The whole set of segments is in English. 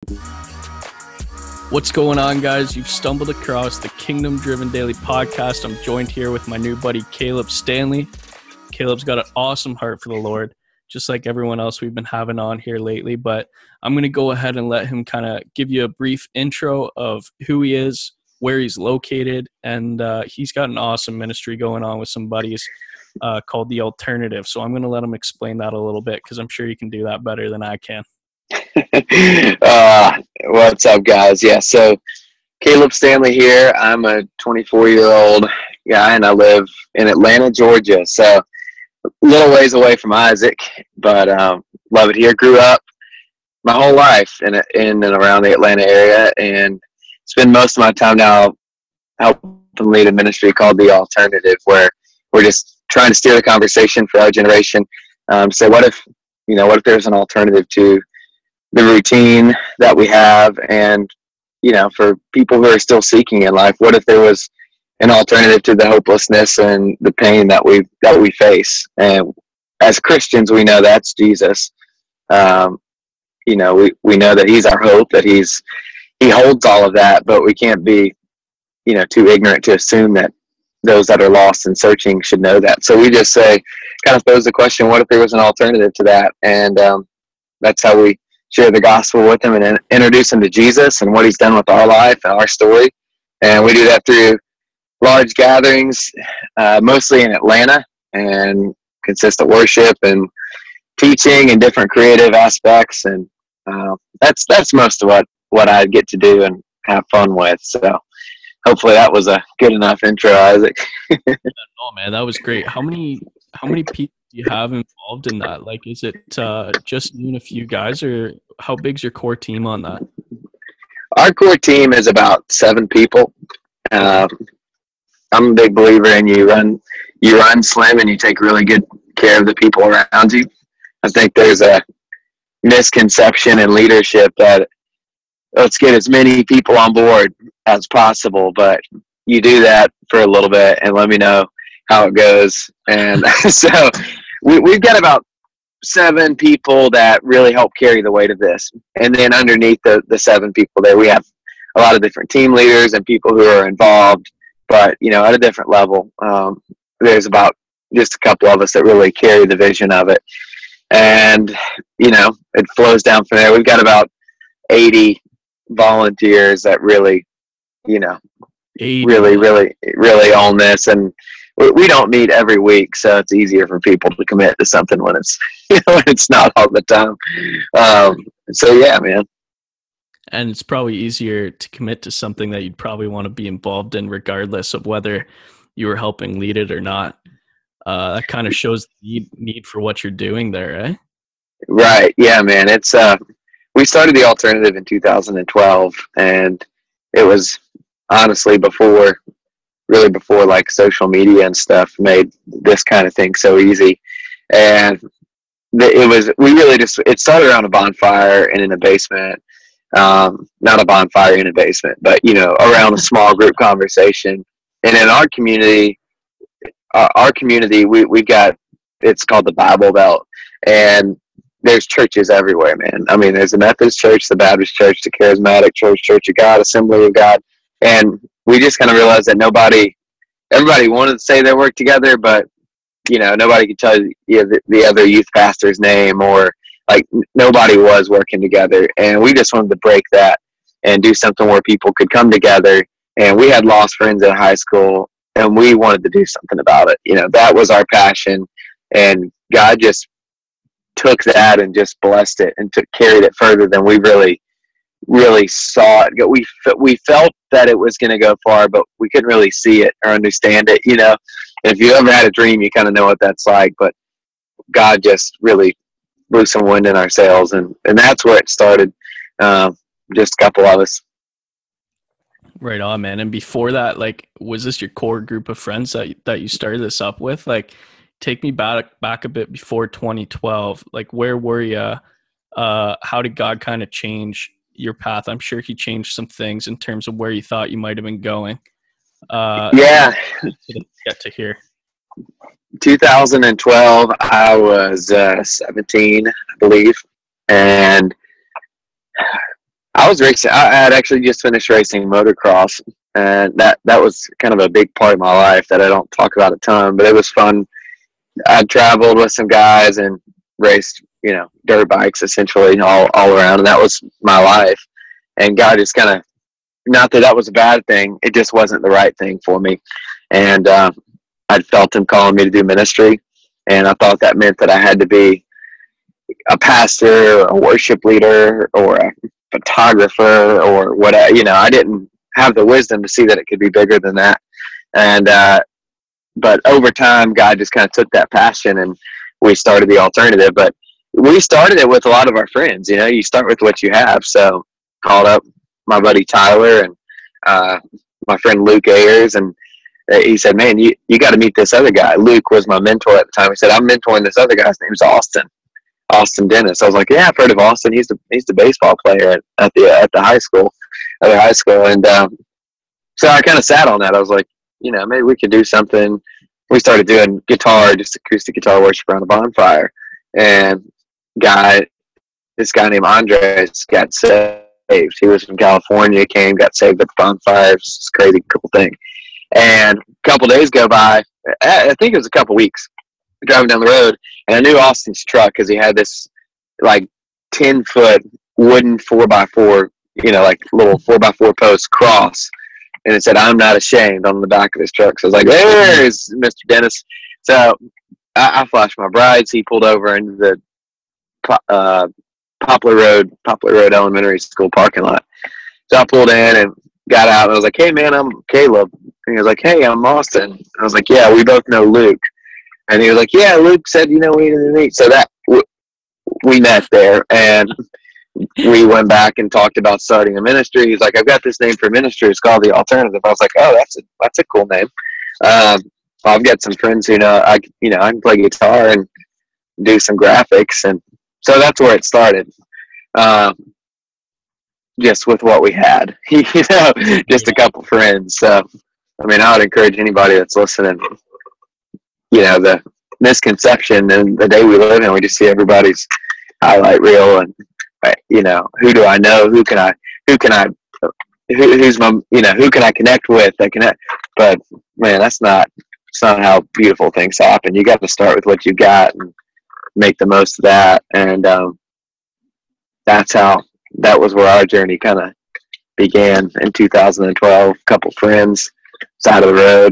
What's going on, guys? You've stumbled across the Kingdom Driven Daily Podcast. I'm joined here with my new buddy, Caleb Stanley. Caleb's got an awesome heart for the Lord, just like everyone else we've been having on here lately. But I'm going to go ahead and let him kind of give you a brief intro of who he is, where he's located, and he's got an awesome ministry going on with some buddies called The Alternative. So I'm going to let him explain that a little bit because I'm sure you can do that better than I can. What's up, guys? Yeah, so Caleb Stanley here. I'm a 24-year-old guy, and I live in Atlanta, Georgia. So a little ways away from Isaac, but love it here. Grew up my whole life in and around the Atlanta area, and spend most of my time now helping lead a ministry called The Alternative, where we're just trying to steer the conversation for our generation. So what if there's an alternative to the routine that we have, and for people who are still seeking in life, what if there was an alternative to the hopelessness and the pain that we face? And as Christians, we know that's Jesus. We know that he's our hope, that he holds all of that, but we can't be too ignorant to assume that those that are lost and searching should know that. So we just kind of pose the question, what if there was an alternative to that? And that's how we share the gospel with them and introduce them to Jesus and what he's done with our life and our story. And we do that through large gatherings, mostly in Atlanta, and consistent worship and teaching and different creative aspects. And that's most of what I get to do and have fun with. So hopefully that was a good enough intro, Isaac. Oh man, that was great. How many people do you have involved in that? Like, is it just you and a few guys, or how big's your core team on that? Our core team is about 7 people. I'm a big believer in you run slim and you take really good care of the people around you. I think there's a misconception in leadership that let's get as many people on board as possible, but you do that for a little bit and let me know how it goes. And so we've got about 7 people that really help carry the weight of this. And then underneath the 7 people there, we have a lot of different team leaders and people who are involved, but at a different level. There's about just a couple of us that really carry the vision of it. And, it flows down from there. We've got about 80 volunteers that really, really own this. And we don't meet every week, so it's easier for people to commit to something when it's when it's not all the time. So yeah, man. And it's probably easier to commit to something that you'd probably want to be involved in, regardless of whether you were helping lead it or not. That kind of shows the need for what you're doing there, eh? Right. Yeah, man. It's we started The Alternative in 2012, and it was honestly before like social media and stuff made this kind of thing so easy. And it started around a bonfire and in a basement. Not a bonfire in a basement, but around a small group conversation. And in our community, we've got, it's called the Bible Belt, and there's churches everywhere, man. I mean, there's the Methodist Church, the Baptist Church, the Charismatic Church, Church of God, Assembly of God. And we just kind of realized that everybody wanted to say they work together, but, nobody could tell you the other youth pastor's name, or like nobody was working together. And we just wanted to break that and do something where people could come together. And we had lost friends in high school, and we wanted to do something about it. That was our passion. And God just took that and just blessed it and carried it further than we really saw it go. We felt that it was going to go far, but we couldn't really see it or understand it. And if you ever had a dream, you kind of know what that's like. But God just really blew some wind in our sails, and that's where it started. Just a couple of us. Right on, man. And before that, like, was this your core group of friends that you started this up with? Like, take me back a bit before 2012. Like, where were you? How did God kind of change your path? I'm sure he changed some things in terms of where you thought you might have been going. Yeah. Get to here. 2012, I was 17, I believe. And I was racing. I had actually just finished racing motocross, and that was kind of a big part of my life that I don't talk about a ton, but it was fun. I traveled with some guys and raced, dirt bikes essentially all around, and that was my life. And God just kind of, not that was a bad thing, it just wasn't the right thing for me. And I'd felt Him calling me to do ministry, and I thought that meant that I had to be a pastor or a worship leader or a photographer or whatever. I didn't have the wisdom to see that it could be bigger than that. And but over time, God just kind of took that passion, and we started the alternative. But we started it with a lot of our friends. You start with what you have. So called up my buddy Tyler and my friend Luke Ayers, and he said, "Man, you got to meet this other guy." Luke was my mentor at the time. He said, "I'm mentoring this other guy. His name's Austin Dennis." I was like, "Yeah, I've heard of Austin. He's the baseball player at the high school, And so I kind of sat on that. I was like, maybe we could do something. We started doing guitar, just acoustic guitar worship around a bonfire. And this guy named Andres got saved. He was from California, got saved at the bonfire. It's a crazy cool thing. And a couple days go by. I think it was a couple weeks. Driving down the road, and I knew Austin's truck because he had this like 10-foot wooden 4x4, like little 4x4 post cross, and it said "I'm not ashamed" on the back of his truck. So I was like, "There's Mr. Dennis." So I flashed my brides. He pulled over into the Poplar Road Elementary School parking lot. So I pulled in and got out, and I was like, "Hey man, I'm Caleb." And he was like, "Hey, I'm Austin." I was like, "Yeah, we both know Luke." And he was like, "Yeah, Luke said, we need to meet." So that we met there, and we went back and talked about starting a ministry. He's like, "I've got this name for ministry. It's called The Alternative." I was like, "Oh, that's a cool name." I've got some friends who know I can play guitar and do some graphics, and so that's where it started. Just with what we had, just a couple friends. So, I would encourage anybody that's listening. The misconception in the day we live in, we just see everybody's highlight reel, and who do I know? Who's my, who can I connect with? But man, it's not how beautiful things happen. You got to start with what you got and make the most of that. And that was where our journey kind of began in 2012. A couple friends, side of the road.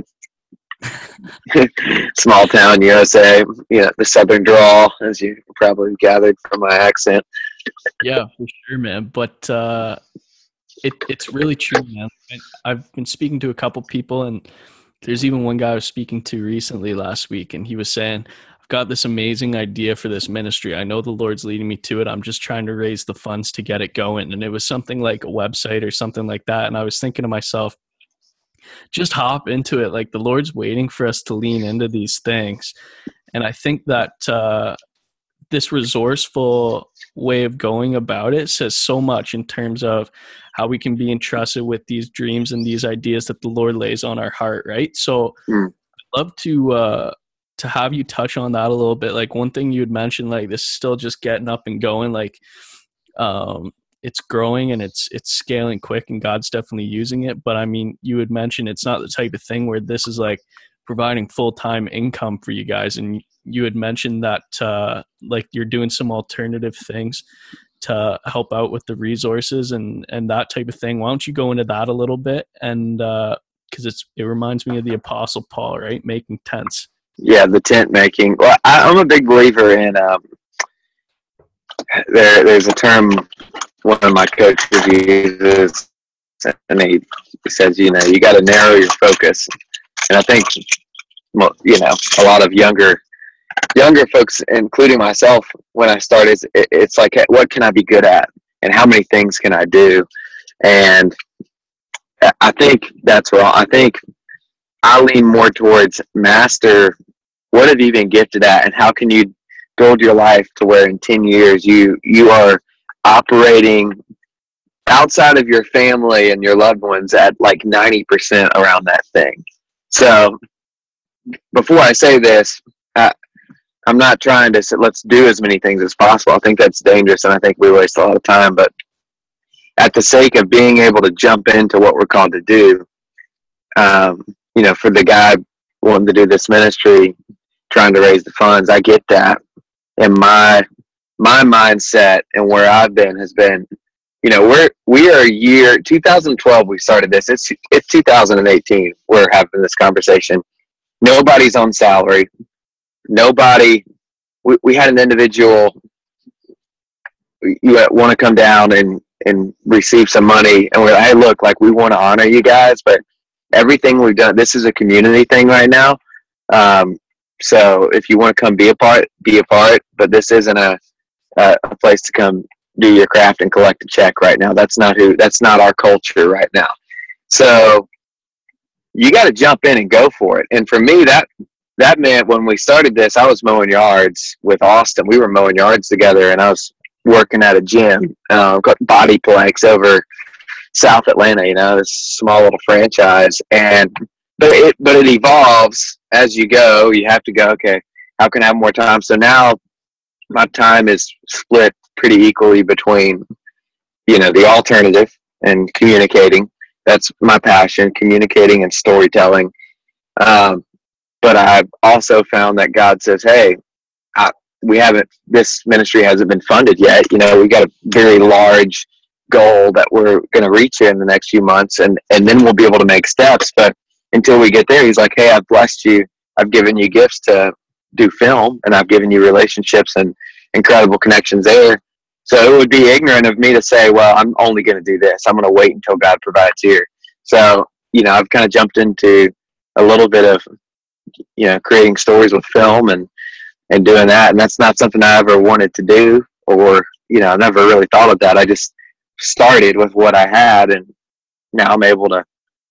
Small town USA, the southern drawl, as you probably gathered from my accent. Yeah, for sure, man. But it's really true, man. I've been speaking to a couple people, and there's even one guy I was speaking to recently last week, and he was saying, "I've got this amazing idea for this ministry. I know the Lord's leading me to it. I'm just trying to raise the funds to get it going." And it was something like a website or something like that. And I was thinking to myself, just hop into it. Like, the Lord's waiting for us to lean into these things. And I think that this resourceful way of going about it says so much in terms of how we can be entrusted with these dreams and these ideas that the Lord lays on our heart, right? So I'd love to have you touch on that a little bit. Like, one thing you had mentioned, like, this is still just getting up and going. Like, it's growing and it's scaling quick, and God's definitely using it. But you had mentioned it's not the type of thing where this is like providing full-time income for you guys. And you had mentioned that like you're doing some alternative things to help out with the resources and that type of thing. Why don't you go into that a little bit? And because it reminds me of the Apostle Paul, right? Making tents. Yeah, the tent making. Well, I'm a big believer in there's a term one of my coaches uses, and he says, you got to narrow your focus. And I think, a lot of younger folks, including myself, when I started, it's like, what can I be good at, and how many things can I do? And I think that's wrong. I think I lean more towards master. What have you been gifted at, and how can you build your life to where in 10 years you are operating outside of your family and your loved ones at like 90% around that thing. So before I say this, I'm not trying to say let's do as many things as possible. I think that's dangerous, and I think we waste a lot of time. But at the sake of being able to jump into what we're called to do, for the guy wanting to do this ministry, trying to raise the funds, I get that. And my mindset and where I've been has been, we are 2012 we started this. It's 2018 we're having this conversation. Nobody's on salary. Nobody. We had an individual. You want to come down and receive some money, and we're like, hey, look, like, we want to honor you guys, but everything we've done, this is a community thing right now. So if you want to come be a part, but this isn't a place to come do your craft and collect a check right now. That's not our culture right now. So you got to jump in and go for it. And for me, that meant when we started this, I was mowing yards with Austin. We were mowing yards together, and I was working at a gym, got Body Planks over South Atlanta, this small little franchise. But it evolves as you go. You have to go, okay, how can I have more time? So now my time is split pretty equally between, the alternative and communicating. That's my passion, communicating and storytelling. But I've also found that God says, hey, this ministry hasn't been funded yet. We've got a very large goal that we're going to reach in the next few months, and then we'll be able to make steps. But until we get there, he's like, hey, I've blessed you. I've given you gifts to do film, and I've given you relationships and incredible connections there. So it would be ignorant of me to say, well, I'm only going to do this. I'm going to wait until God provides here. So, I've kind of jumped into a little bit of, creating stories with film and doing that. And that's not something I ever wanted to do, or, I never really thought of that. I just started with what I had, and now I'm able to,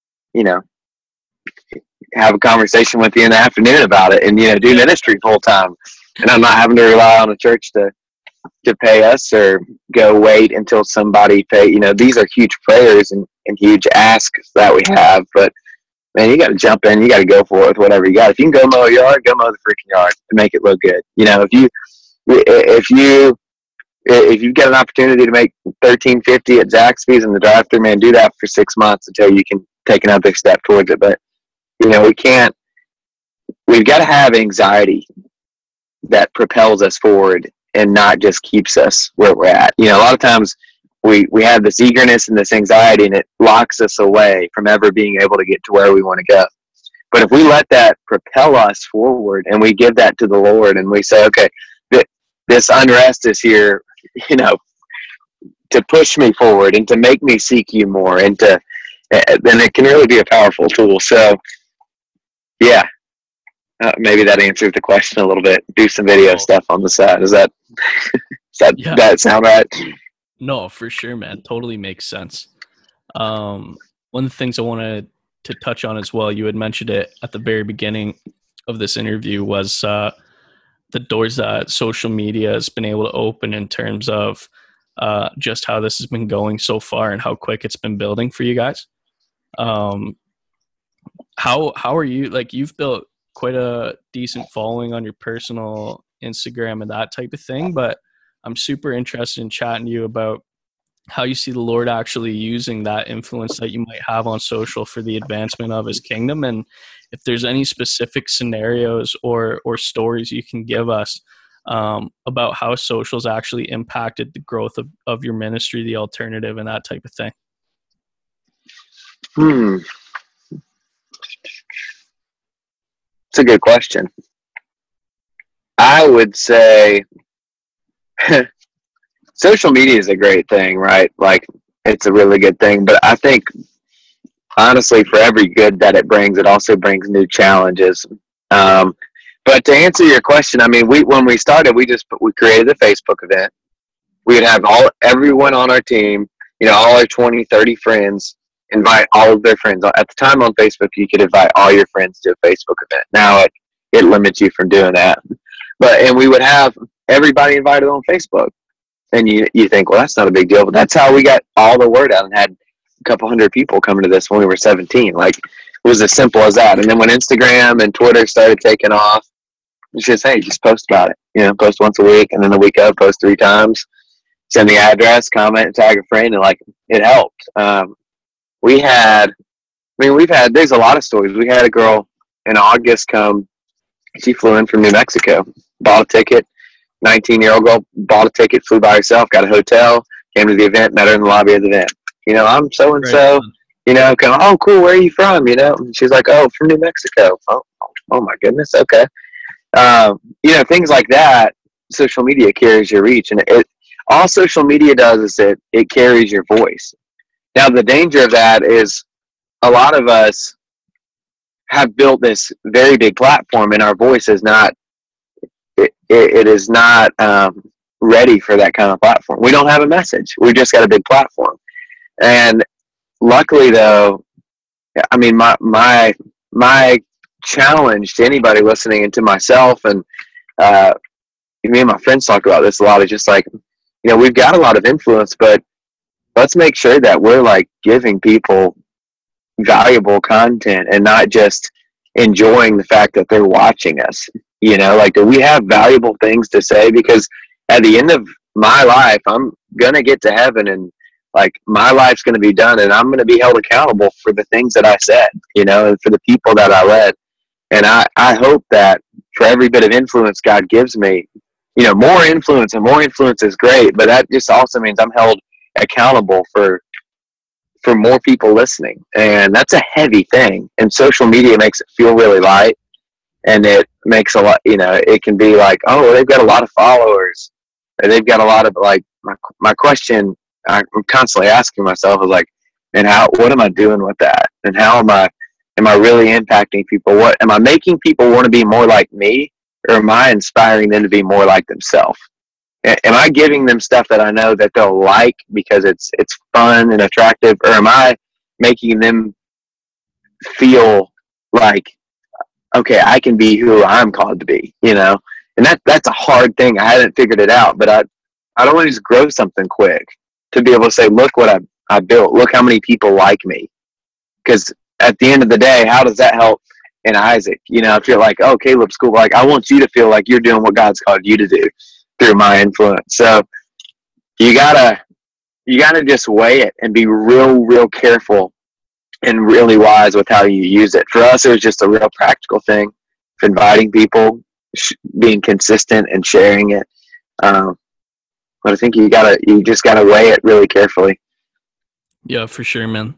have a conversation with you in the afternoon about it, and, do ministry full time. And I'm not having to rely on the church to pay us or go wait until somebody pay. These are huge prayers and huge asks that we have, but man, you got to jump in. You got to go for it with whatever you got. If you can go mow a yard, go mow the freaking yard and make it look good. If you get an opportunity to make $13.50 at Zaxby's in the drive-thru, man, do that for 6 months until you can take another step towards it. But we've got to have anxiety that propels us forward and not just keeps us where we're at. A lot of times we have this eagerness and this anxiety, and it locks us away from ever being able to get to where we want to go. But if we let that propel us forward and we give that to the Lord, and we say, okay, this unrest is here, to push me forward and to make me seek you more, and then it can really be a powerful tool. So yeah, maybe that answers the question a little bit. Do some video stuff on the side. Does that sound right? No, for sure, man. Totally makes sense. One of the things I wanted to touch on as well, you had mentioned it at the very beginning of this interview, was the doors that social media has been able to open in terms of just how this has been going so far and how quick it's been building for you guys. How are you, like, you've built quite a decent following on your personal Instagram and that type of thing, but I'm super interested in chatting to you about how you see the Lord actually using that influence that you might have on social for the advancement of his kingdom, and if there's any specific scenarios or stories you can give us about how social's actually impacted the growth of your ministry, the alternative, and that type of thing. It's a good question. I would say social media is a great thing, right? Like, it's a really good thing, but I think honestly, for every good that it brings, it also brings new challenges. But to answer your question, I mean, when we started, we created a Facebook event. We would have everyone on our team, all our 20, 30 friends, invite all of their friends. At the time on Facebook, you could invite all your friends to a Facebook event. Now it limits you from doing that. And we would have everybody invited on Facebook. And you think, well, that's not a big deal. But that's how we got all the word out and had a couple hundred people coming to this when we were 17. Like, it was as simple as that. And then when Instagram and Twitter started taking off, it's just, hey, just post about it. Post once a week, and then the week of, post 3 times. send the address, comment, tag a friend, and like it helped. We've had, there's a lot of stories. We had a girl in August come, she flew in from New Mexico, bought a ticket, 19-year-old girl, bought a ticket, flew by herself, got a hotel, came to the event, met her in the lobby of the event. I'm so-and-so, kind of, oh, cool, where are you from? And she's like, oh, from New Mexico. Oh my goodness, okay. Things like that, social media carries your reach. And all social media does is it carries your voice. Now, the danger of that is a lot of us have built this very big platform, and our voice is not, it is not ready for that kind of platform. We don't have a message. We've just got a big platform. And luckily, though, I mean, my challenge to anybody listening, and to myself, and me and my friends talk about this a lot, is just like, we've got a lot of influence, but let's make sure that we're like giving people valuable content and not just enjoying the fact that they're watching us. Like, do we have valuable things to say? Because at the end of my life, I'm gonna get to heaven, and like, my life's gonna be done, and I'm gonna be held accountable for the things that I said, and for the people that I led. And I hope that for every bit of influence God gives me, more influence, and more influence is great, but that just also means I'm held accountable for more people listening. And that's a heavy thing. And social media makes it feel really light. And it makes a lot, it can be like, oh, they've got a lot of followers, or they've got a lot of, like, my question I'm constantly asking myself is like, and what am I doing with that? And how am I really impacting people? What am I making people want to be more like me, or am I inspiring them to be more like themselves? Am I giving them stuff that I know that they'll like because it's fun and attractive, or am I making them feel like, okay, I can be who I'm called to be, And that's a hard thing. I hadn't figured it out, but I don't want to just grow something quick to be able to say, look what I built. Look how many people like me. Because at the end of the day, how does that help in Isaac? If you're like, oh, Caleb's cool, like, I want you to feel like you're doing what God's called you to do through my influence. So you gotta just weigh it and be real careful and really wise with how you use it. For us, it was just a real practical thing of inviting people, being consistent and sharing it. But I think you just gotta weigh it really carefully. Yeah, for sure, man.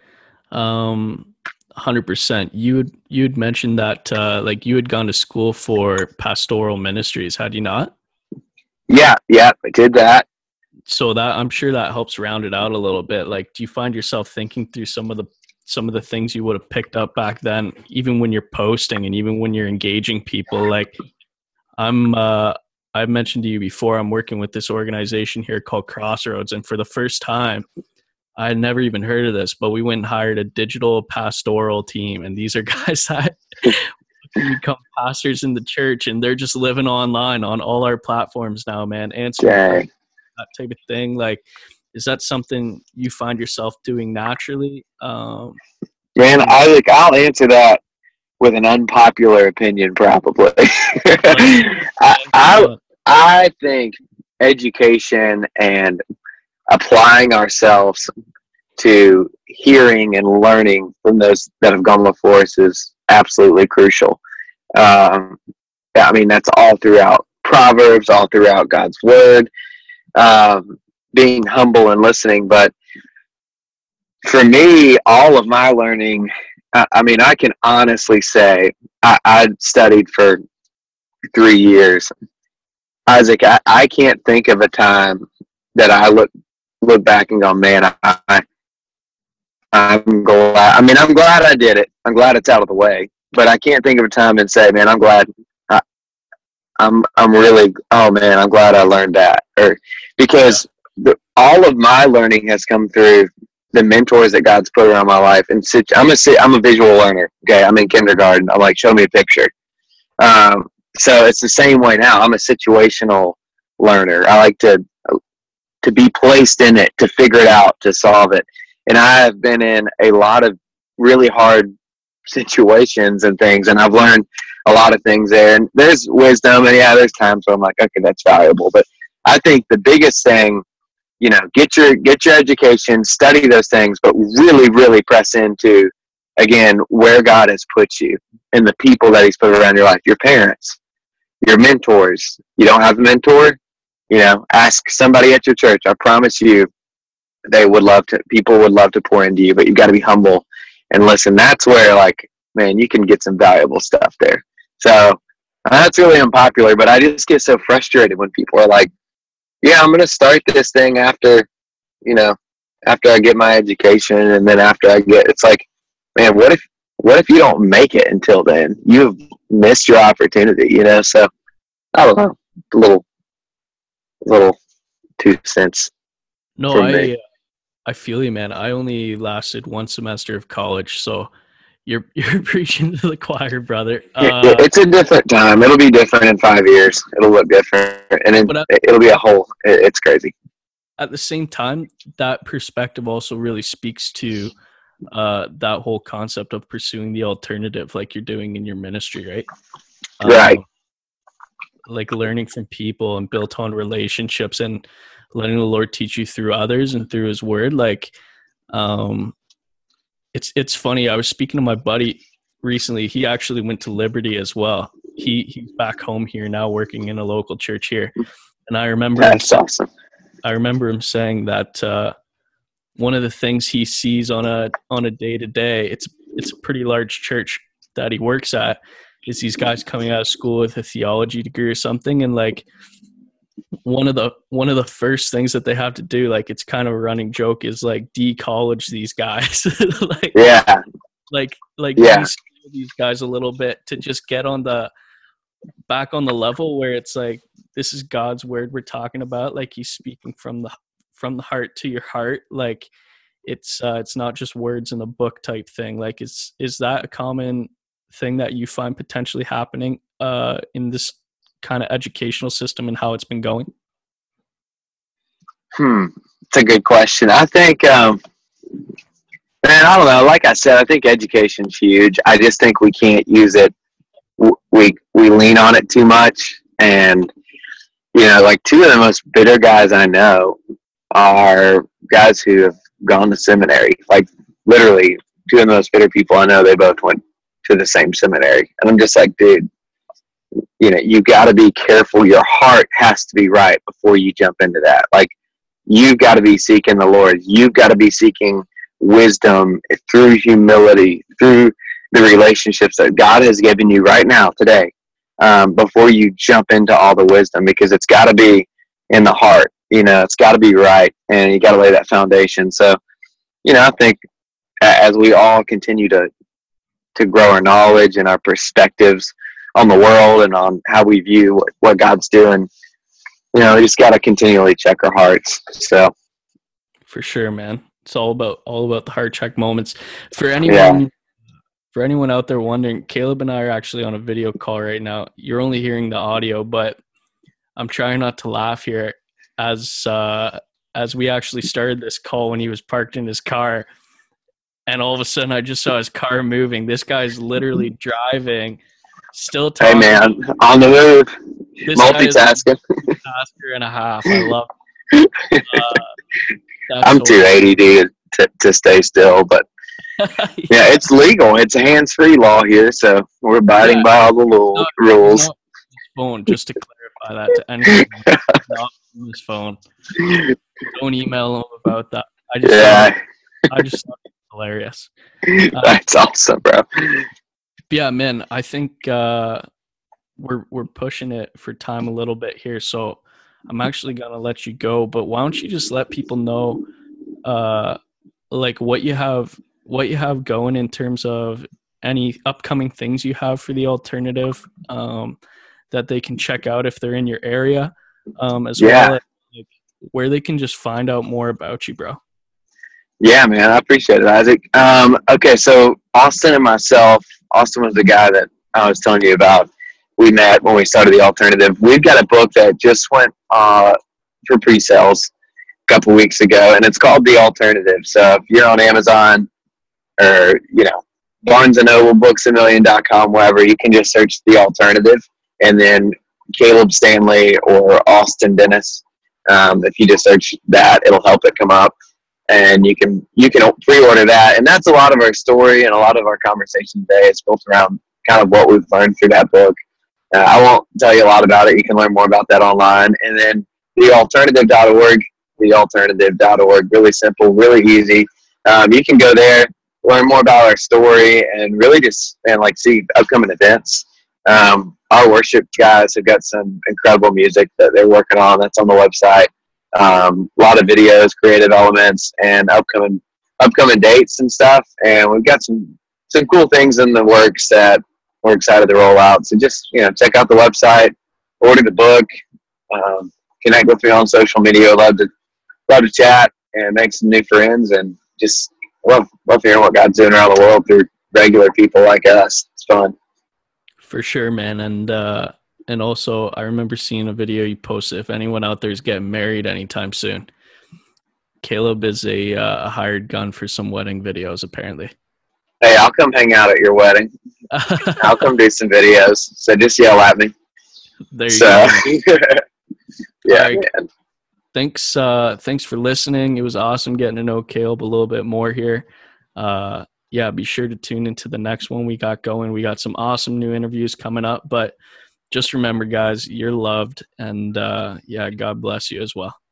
100%. You'd mentioned that like you had gone to school for pastoral ministries, had you not? Yeah, I did that. So that, I'm sure that helps round it out a little bit. Like, do you find yourself thinking through some of the things you would have picked up back then, even when you're posting and even when you're engaging people? Like, I've mentioned to you before, I'm working with this organization here called Crossroads, and for the first time, I had never even heard of this, but we went and hired a digital pastoral team, and these are guys that become pastors in the church, and they're just living online on all our platforms now, man. Answering that type of thing. Like, is that something you find yourself doing naturally? Man, Isaac, I'll answer that with an unpopular opinion, probably. I think education and applying ourselves to hearing and learning from those that have gone before us is absolutely crucial. That's all throughout Proverbs, all throughout God's Word, being humble and listening. But for me, all of my learning, I can honestly say I studied for 3 years. Isaac, I can't think of a time that I look back and go, man, I'm glad. I'm glad I did it. I'm glad it's out of the way. But I can't think of a time and say, man, I'm glad. I'm really, oh man, I'm glad I learned that. Because all of my learning has come through the mentors that God's put around my life. And I'm a visual learner. Okay, I'm in kindergarten. I'm like, show me a picture. So it's the same way now. I'm a situational learner. I like to be placed in it, to figure it out, to solve it. And I have been in a lot of really hard situations and things, and I've learned a lot of things there. And there's wisdom, and there's times where I'm like, okay, that's valuable. But I think the biggest thing get your education, study those things, but really, really press into, again, where God has put you and the people that he's put around your life, your parents, your mentors. You don't have a mentor, ask somebody at your church. I promise you, people would love to pour into you, but you've got to be humble and listen. That's where, man, you can get some valuable stuff there. So that's really unpopular, but I just get so frustrated when people are like, yeah, I'm going to start this thing after I get my education. And then it's like, man, what if you don't make it until then? You've missed your opportunity, So I don't know, little 2 cents. No, I feel you, man. I only lasted 1 semester of college, so you're preaching to the choir, brother. It's a different time. It'll be different in 5 years. It'll look different, and it'll be a whole. It's crazy. At the same time, that perspective also really speaks to that whole concept of pursuing the alternative, like you're doing in your ministry, right? Right. Like learning from people and built on relationships and letting the Lord teach you through others and through his word. It's funny. I was speaking to my buddy recently. He actually went to Liberty as well. He's back home here now, working in a local church here. And I remember awesome. I remember him saying that one of the things he sees on a day-to-day, it's a pretty large church that he works at, is these guys coming out of school with a theology degree or something, and one of the first things that they have to do, it's kind of a running joke, is de-college these guys. These guys a little bit to just get back on the level where it's like, this is God's word we're talking about. He's speaking from the heart to your heart. It's not just words in a book type thing. Is that a common thing that you find potentially happening in this kind of educational system and how it's been going? It's a good question. I think, man, I don't know. Like I said, I think education's huge. I just think we can't use it. We lean on it too much. And, two of the most bitter guys I know are guys who have gone to seminary. Literally, two of the most bitter people I know, they both went to the same seminary. And I'm just like, dude, you got to be careful. Your heart has to be right before you jump into that. You've got to be seeking the Lord. You've got to be seeking wisdom through humility, through the relationships that God has given you right now, today, before you jump into all the wisdom, because it's got to be in the heart. It's got to be right, and you got to lay that foundation. So, I think as we all continue to grow our knowledge and our perspectives on the world and on how we view what God's doing, we just got to continually check our hearts. So, for sure, man, it's all about the heart check moments. For anyone out there wondering, Caleb and I are actually on a video call right now. You're only hearing the audio, but I'm trying not to laugh here as we actually started this call when he was parked in his car, and all of a sudden I just saw his car moving. This guy's literally driving, still talking. Hey man, on the move, multitasking. Pastor and a half. I love it. I'm too ADD to stay still, but yeah, it's legal. It's a hands-free law here, so we're abiding by all the rules. Not his phone, just to clarify that to anyone not on his phone. Don't email him about that. I just thought it was hilarious. That's awesome, bro. Yeah, man, I think we're pushing it for time a little bit here, so I'm actually gonna let you go. But why don't you just let people know, what you have going in terms of any upcoming things you have for the alternative, that they can check out if they're in your area, as well as where they can just find out more about you, bro. Yeah, man, I appreciate it, Isaac. Okay, so Austin was the guy that I was telling you about. We met when we started the alternative. We've got a book that just went for pre-sales a couple weeks ago, and it's called The Alternative. So if you're on Amazon or, Barnes & Noble, BooksAMillion.com, wherever, you can just search The Alternative, and then Caleb Stanley or Austin Dennis. If you just search that, it'll help it come up, and you can pre-order that. And that's a lot of our story and a lot of our conversation today is built around kind of what we've learned through that book. I won't tell you a lot about it. You can learn more about that online. And then thealternative.org, really simple, really easy. You can go there, learn more about our story, and really see upcoming events. Our worship guys have got some incredible music that they're working on. That's on the website. A lot of videos, creative elements, and upcoming dates and stuff. And we've got some cool things in the works that we're excited to roll out. So just, check out the website, order the book, connect with me on social media. Love to chat and make some new friends, and just love hearing what God's doing around the world through regular people like us. It's fun. For sure, man. And also, I remember seeing a video you posted. If anyone out there is getting married anytime soon, Caleb is a hired gun for some wedding videos, apparently. Hey, I'll come hang out at your wedding. I'll come do some videos. So just yell at me. There you go. Yeah, right. Man. Thanks for listening. It was awesome getting to know Caleb a little bit more here. Be sure to tune into the next one we got going. We got some awesome new interviews coming up, but just remember, guys, you're loved, and God bless you as well.